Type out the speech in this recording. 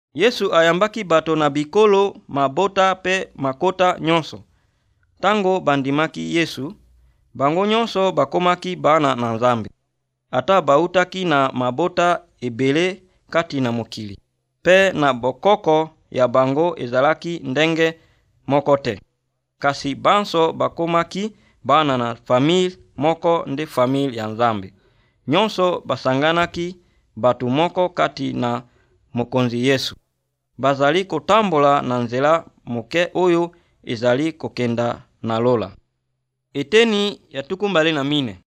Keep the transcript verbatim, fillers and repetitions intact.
Yesu ayambaki bato na bikolo, mabota pe makota nyonso. Tango bandimaki Yesu, bango nyonso bakomaki bana na Nzambe. Ata bautaki na mabota ebele kati na mokili. Pe na bokoko ya bango ezalaki ndenge moko te. Kasi banso bakomaki bana na famille moko nde famille ya Nzambe. Nyonso basanganaki batu moko kati na mokonzi Yesu. Bazali kotambola na nzela moke oyo ezali kokenda na lola. Eteni ya tukumbale na mine.